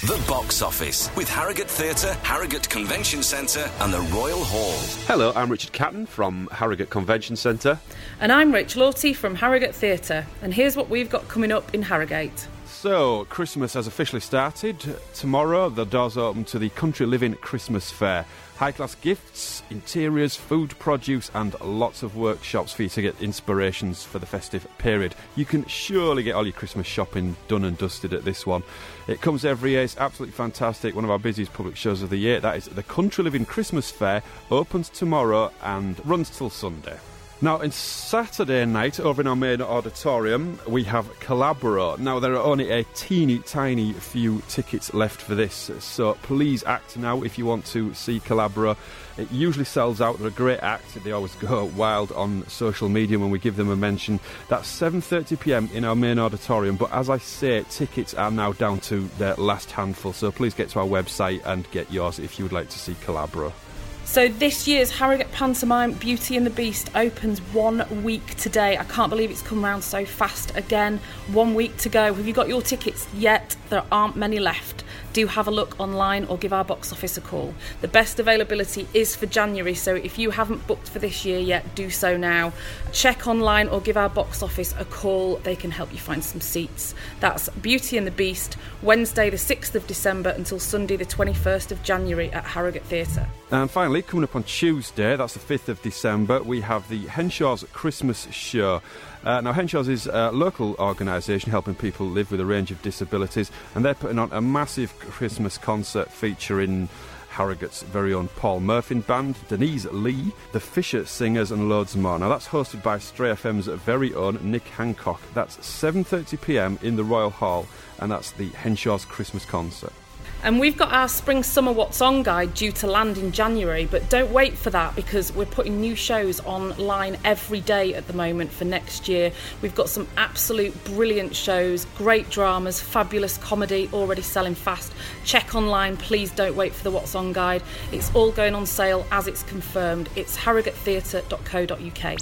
The Box Office with Harrogate Theatre, Harrogate Convention Centre and the Royal Hall. Hello, I'm Richard Catton from Harrogate Convention Centre. And I'm Rach Lawty from Harrogate Theatre. And here's what we've got coming up in Harrogate. So, Christmas has officially started. Tomorrow, the doors open to the Country Living Christmas Fair. High-class gifts, interiors, food, produce and lots of workshops for you to get inspirations for the festive period. You can surely get all your Christmas shopping done and dusted at this one. It comes every year, it's absolutely fantastic, one of our busiest public shows of the year. That is the Country Living Christmas Fair, opens tomorrow and runs till Sunday. Now, on Saturday night, over in our main auditorium, we have Calabro. Now, there are only a teeny tiny few tickets left for this, so please act now if you want to see Calabro. It usually sells out. They're a great act. They always go wild on social media when we give them a mention. That's 7:30pm in our main auditorium, but as I say, tickets are now down to their last handful, so please get to our website and get yours if you would like to see Calabro. So this year's Harrogate Pantomime Beauty and the Beast opens 1 week today. I can't believe it's come round so fast again. 1 week to go. Have you got your tickets yet? There aren't many left. Do have a look online or give our box office a call. The best availability is for January, so if you haven't booked for this year yet, do so now. Check online or give our box office a call. They can help you find some seats. That's Beauty and the Beast, Wednesday the 6th of December until Sunday the 21st of January at Harrogate Theatre. And finally, coming up on Tuesday, that's the 5th of December, we have the Henshaw's Christmas Show. Now, Henshaw's is a local organisation helping people live with a range of disabilities, and they're putting on a massive Christmas concert featuring Harrogate's very own Paul Murphy Band, Denise Lee, the Fisher Singers and loads more. Now, that's hosted by Stray FM's very own Nick Hancock. That's 7:30pm in the Royal Hall, and that's the Henshaw's Christmas concert. And we've got our Spring-Summer What's On guide due to land in January, but don't wait for that because we're putting new shows online every day at the moment for next year. We've got some absolute brilliant shows, great dramas, fabulous comedy, already selling fast. Check online, please don't wait for the What's On guide. It's all going on sale as it's confirmed. It's harrogatetheatre.co.uk.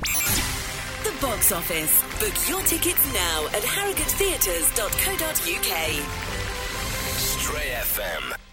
The Box Office. Book your tickets now at harrogatetheatres.co.uk. Stray FM.